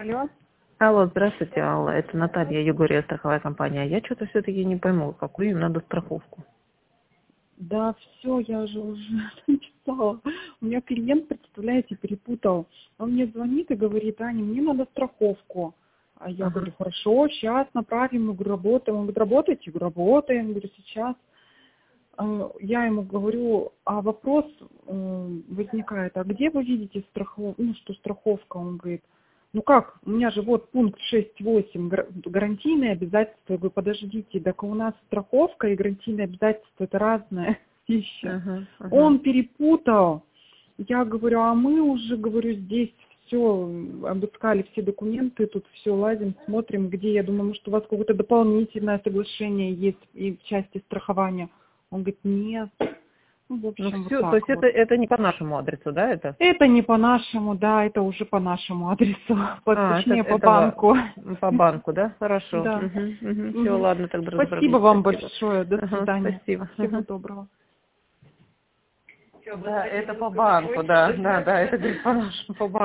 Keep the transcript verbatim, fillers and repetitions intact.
Алло. Алло, здравствуйте, Алла. Это Наталья Егория, страховая компания. Я что-то все-таки не пойму, какую им надо страховку. Да, все, я же уже написала. У меня клиент, представляете, перепутал. Он мне звонит и говорит: Аня, мне надо страховку. А я Ага. говорю: хорошо, сейчас направим. Я говорю: работаем. Он говорит: работаете? Я говорю: работаем. Я говорю: сейчас. А, Я ему говорю, а вопрос э, возникает: а где вы видите страховку, ну, что страховка? Он говорит: ну как, у меня же вот пункт шесть восемь, гар- гарантийные обязательства. Я говорю: подождите, так у нас страховка и гарантийные обязательства — это разные вещи. Ага, ага. Он перепутал. Я говорю: а мы уже, говорю, здесь все обыскали, все документы, тут все лазим, смотрим, где. Я думаю, может, у вас какое-то дополнительное соглашение есть и в части страхования. Он говорит: нет. Ну, в Ну общем, вот все, то так есть вот. это, это не по нашему адресу, да, это? Это не по нашему, да, это уже по нашему адресу, по, А, это, точнее, по это ва- банку. по банку, да? Хорошо. Да. Все, Мгм. ладно, тогда Спасибо разобрались. вам Спасибо. большое. До Ага, свидания. спасибо. Всего Ага. доброго. Да, это по банку, да, да, да, это говорит, по нашему, по банку.